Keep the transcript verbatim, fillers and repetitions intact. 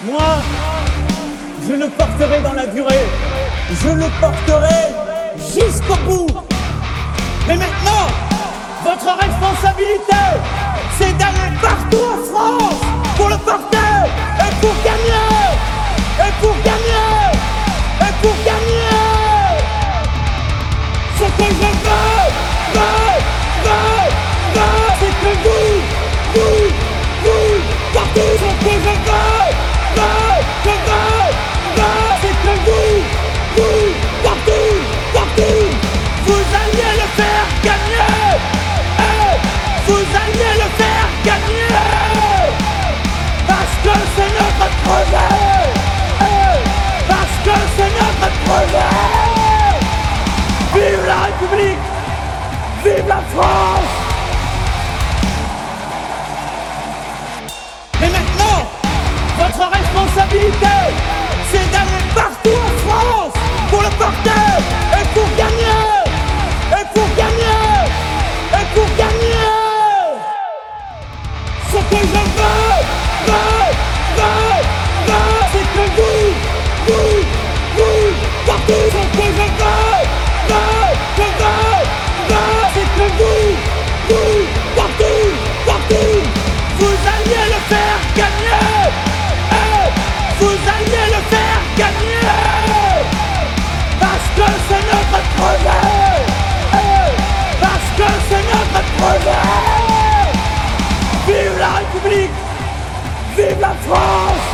Moi, je le porterai dans la durée. Je le porterai jusqu'au bout. Mais maintenant, votre responsabilité, c'est d'aller partout en France pour le porter et pour gagner, et pour gagner, et pour gagner. Ce que je veux, veux, veux, veux, c'est que vous, vous, vous, partez. Ce que je veux, veux, je veux, veux, c'est que vous, vous, partout, partout, vous alliez le faire gagner, et vous alliez le faire gagner, parce que c'est notre projet, et parce que c'est notre projet. Vive la République, vive la France. Et maintenant, votre responsabilité, c'est d'aller partout en France pour le porter et pour gagner, et pour gagner, et pour gagner. Ce que je veux, veux, veux, veux, c'est que vous, vous, vous, partout. Ce que je veux, veux, je veux, veux, c'est que vous, vous, partout, partout, vous alliez le faire gagner, et vous alliez le faire gagner, parce que c'est notre projet, et parce que c'est notre projet. Vive la République, vive la France.